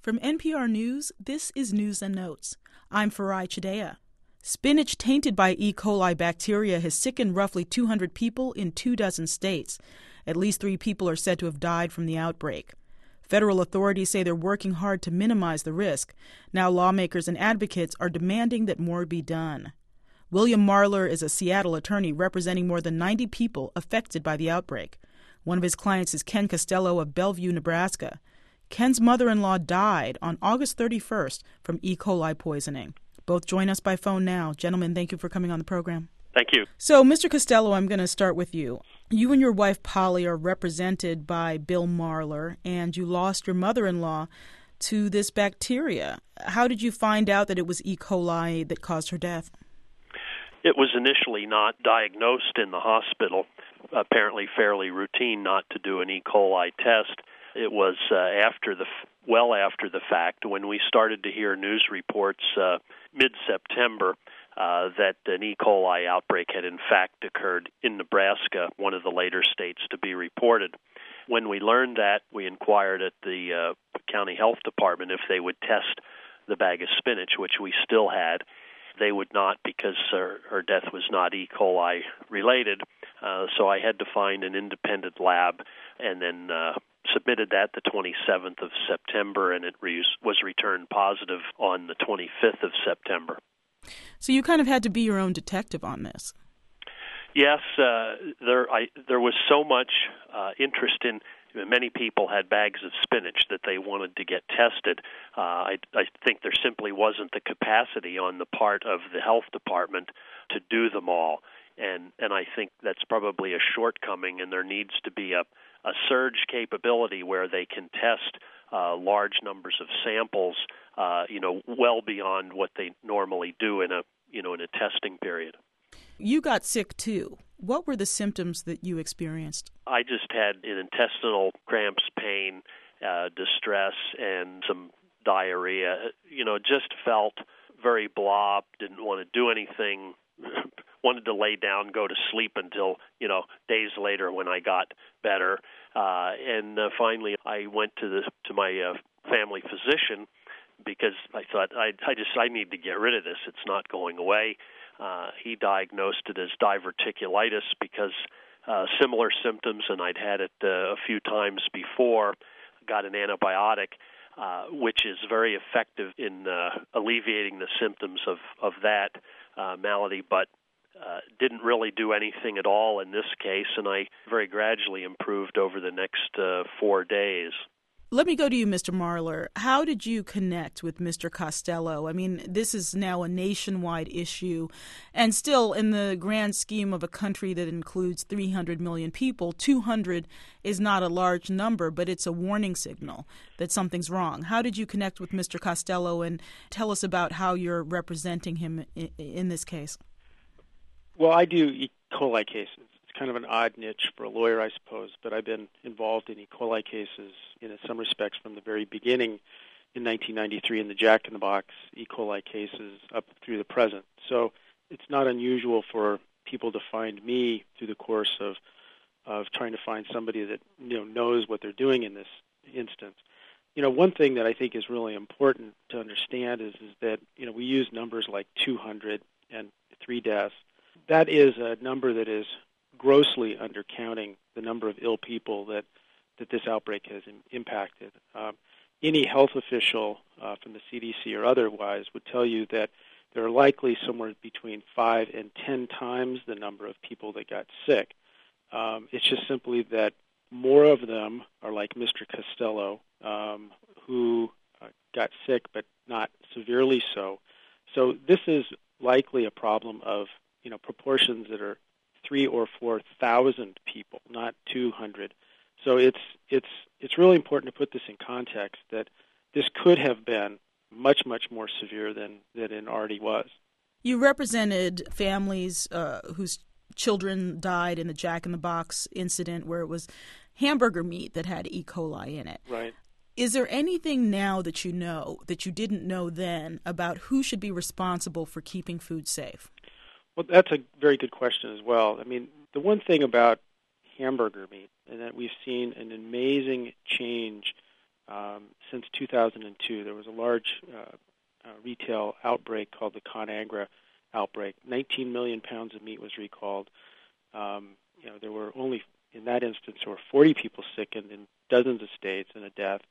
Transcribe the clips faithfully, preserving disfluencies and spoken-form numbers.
From N P R News, this is News and Notes. I'm Farai Chideya. Spinach tainted by E. coli bacteria has sickened roughly two hundred people in two dozen states. At least three people are said to have died from the outbreak. Federal authorities say they're working hard to minimize the risk. Now lawmakers and advocates are demanding that more be done. William Marler is a Seattle attorney representing more than ninety people affected by the outbreak. One of his clients is Ken Costello of Bellevue, Nebraska. Ken's mother-in-law died on August thirty-first from E. coli poisoning. Both join us by phone now. Gentlemen, thank you for coming on the program. Thank you. So, Mister Costello, I'm going to start with you. You and your wife, Polly, are represented by Bill Marler, and you lost your mother-in-law to this bacteria. How did you find out that it was E. coli that caused her death? It was initially not diagnosed in the hospital, apparently fairly routine not to do an E. coli test. It was uh, after the well after the fact when we started to hear news reports uh, mid-September uh, that an E. coli outbreak had in fact occurred in Nebraska, one of the later states to be reported. When we learned that, we inquired at the uh, county health department if they would test the bag of spinach, which we still had. They would not because her, her death was not E. coli related. Uh, so I had to find an independent lab and then uh, submitted that the twenty-seventh of September, and it re- was returned positive on the twenty-fifth of September. So you kind of had to be your own detective on this. Yes, uh, there I, there was so much uh, interest in. Many people had bags of spinach that they wanted to get tested. Uh, I, I think there simply wasn't the capacity on the part of the health department to do them all. And and I think that's probably a shortcoming, and there needs to be a, a surge capability where they can test uh, large numbers of samples, uh, you know, well beyond what they normally do in a you know in a testing period. You got sick too. What were the symptoms that you experienced? I just had an intestinal cramps, pain, uh, distress, and some diarrhea. You know, just felt very blah, didn't want to do anything, wanted to lay down, go to sleep until, you know, days later when I got better. Uh, and uh, finally I went to the to my uh, family physician because I thought, I, I just, I need to get rid of this. It's not going away. Uh, he diagnosed it as diverticulitis because uh, similar symptoms, and I'd had it uh, a few times before, got an antibiotic, uh, which is very effective in uh, alleviating the symptoms of, of that uh, malady, but uh, didn't really do anything at all in this case, and I very gradually improved over the next uh, four days. Let me go to you, Mister Marler. How did you connect with Mister Costello? I mean, this is now a nationwide issue, and still in the grand scheme of a country that includes three hundred million people, two hundred is not a large number, but it's a warning signal that something's wrong. How did you connect with Mister Costello, and tell us about how you're representing him in, in this case? Well, I do E. coli cases. Kind of an odd niche for a lawyer, I suppose, but I've been involved in E. coli cases in some respects from the very beginning in nineteen ninety-three in the Jack in the Box E. coli cases up through the present. So it's not unusual for people to find me through the course of of trying to find somebody that you know knows what they're doing in this instance. You know, one thing that I think is really important to understand is is that you know we use numbers like two hundred and three deaths. That is a number that is grossly undercounting the number of ill people that, that this outbreak has in, impacted. Um, any health official uh, from the C D C or otherwise would tell you that there are likely somewhere between five and ten times the number of people that got sick. Um, it's just simply that more of them are like Mister Costello, um, who uh, got sick but not severely so. So this is likely a problem of you know proportions that are three or four thousand people, not two hundred. So it's it's it's really important to put this in context that this could have been much much more severe than than it already was. You represented families uh, whose children died in the Jack in the Box incident, where it was hamburger meat that had E. coli in it. Right. Is there anything now that you know that you didn't know then about who should be responsible for keeping food safe? Well, that's a very good question as well. I mean, the one thing about hamburger meat is that we've seen an amazing change um, since two thousand two. There was a large uh, uh, retail outbreak called the ConAgra outbreak. nineteen million pounds of meat was recalled. Um, you know, there were only, in that instance, there were forty people sickened in dozens of states and a death.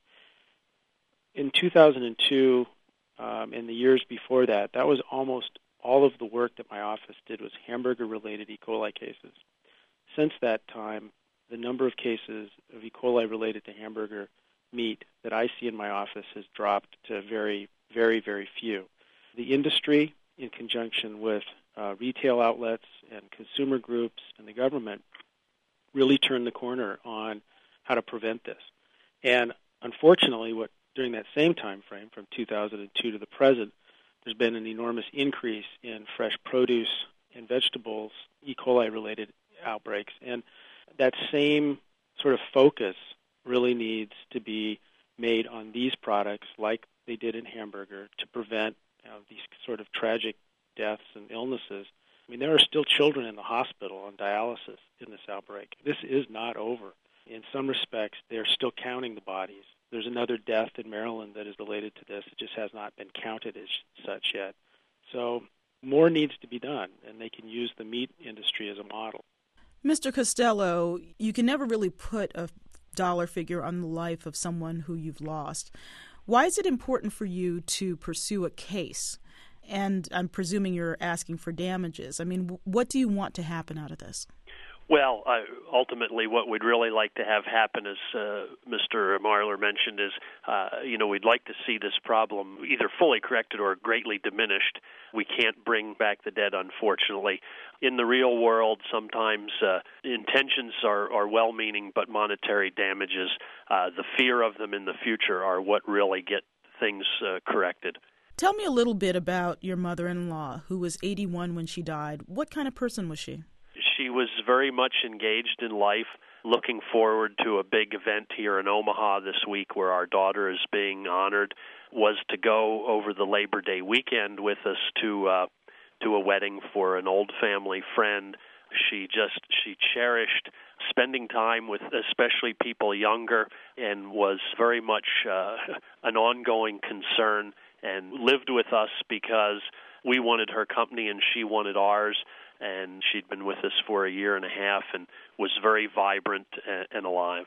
In two thousand two, um, and the years before that, that was almost all of the work that my office did was hamburger-related E. coli cases. Since that time, the number of cases of E. coli related to hamburger meat that I see in my office has dropped to very, very, very few. The industry, in conjunction with uh, retail outlets and consumer groups and the government, really turned the corner on how to prevent this. And unfortunately, what during that same time frame, from two thousand two to the present, there's been an enormous increase in fresh produce and vegetables E. coli-related outbreaks. And that same sort of focus really needs to be made on these products like they did in hamburger to prevent you know, these sort of tragic deaths and illnesses. I mean, there are still children in the hospital on dialysis in this outbreak. This is not over. In some respects, they're still counting the bodies. There's another death in Maryland that is related to this. It just has not been counted as such yet. So more needs to be done, and they can use the meat industry as a model. Mister Costello, you can never really put a dollar figure on the life of someone who you've lost. Why is it important for you to pursue a case? And I'm presuming you're asking for damages. I mean, what do you want to happen out of this? Well, uh, ultimately, what we'd really like to have happen, as uh, Mister Marler mentioned, is, uh, you know, we'd like to see this problem either fully corrected or greatly diminished. We can't bring back the dead, unfortunately. In the real world, sometimes uh, intentions are, are well-meaning, but monetary damages, uh, the fear of them in the future are what really get things uh, corrected. Tell me a little bit about your mother-in-law, who was eighty-one when she died. What kind of person was she? She was very much engaged in life, looking forward to a big event here in Omaha this week where our daughter is being honored, was to go over the Labor Day weekend with us to uh, to a wedding for an old family friend. She just, she cherished spending time with especially people younger and was very much uh, an ongoing concern and lived with us because we wanted her company and she wanted ours. And she'd been with us for a year and a half and was very vibrant and alive.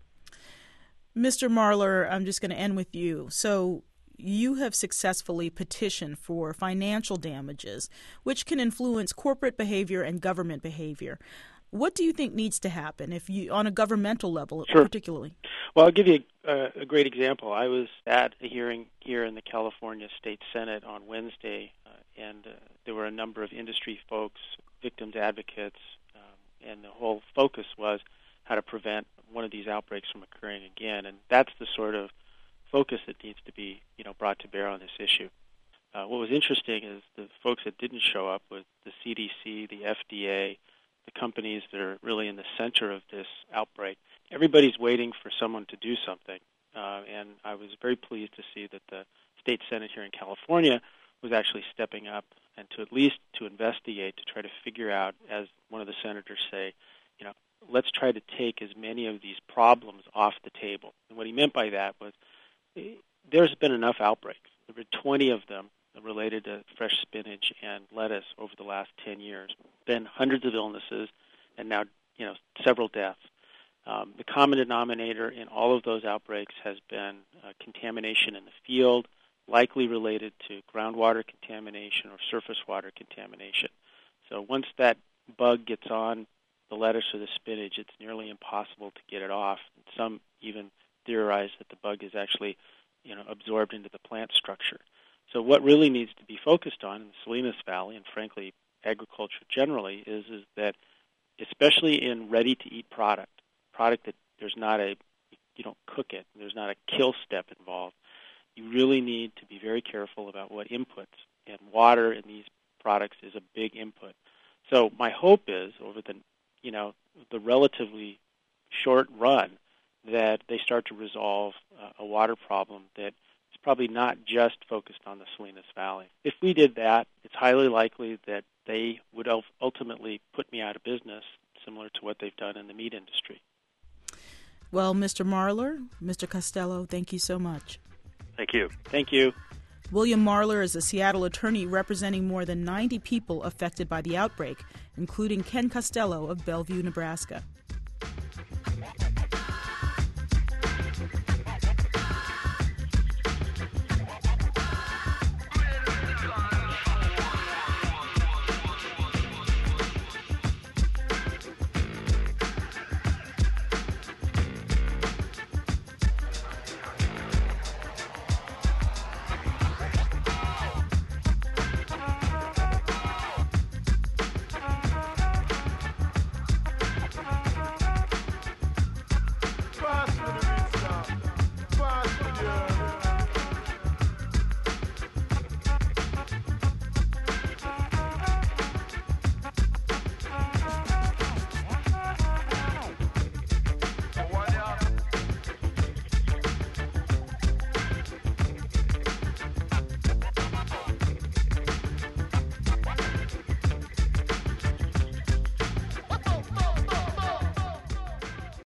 Mister Marler, I'm just going to end with you. So you have successfully petitioned for financial damages, which can influence corporate behavior and government behavior. What do you think needs to happen, if you, on a governmental level, sure. particularly? Well, I'll give you a, a great example. I was at a hearing here in the California State Senate on Wednesday, uh, and uh, there were a number of industry folks, victims advocates, um, and the whole focus was how to prevent one of these outbreaks from occurring again. And that's the sort of focus that needs to be, you know, brought to bear on this issue. Uh, what was interesting is the folks that didn't show up was the C D C, the F D A, the companies that are really in the center of this outbreak. Everybody's waiting for someone to do something, uh, and I was very pleased to see that the State Senate here in California was actually stepping up and to at least to investigate, to try to figure out, as one of the senators say, you know, let's try to take as many of these problems off the table. And what he meant by that was there's been enough outbreaks. There were twenty of them related to fresh spinach and lettuce over the last ten years. Been hundreds of illnesses, and now, you know, several deaths. Um, the common denominator in all of those outbreaks has been uh, contamination in the field, likely related to groundwater contamination or surface water contamination. So once that bug gets on the lettuce or the spinach, it's nearly impossible to get it off. Some even theorize that the bug is actually, you know, absorbed into the plant structure. So what really needs to be focused on in the Salinas Valley, and frankly agriculture generally, is is that, especially in ready-to-eat product, product that there's not a, you don't cook it, there's not a kill step involved, you really need to be very careful about what inputs, and water in these products is a big input. So my hope is, over the, you know, the relatively short run, that they start to resolve uh, a water problem that is probably not just focused on the Salinas Valley. If we did that, it's highly likely that they would ultimately put me out of business, similar to what they've done in the meat industry. Well, Mister Marler, Mister Costello, thank you so much. Thank you. Thank you. William Marler is a Seattle attorney representing more than ninety people affected by the outbreak, including Ken Costello of Bellevue, Nebraska.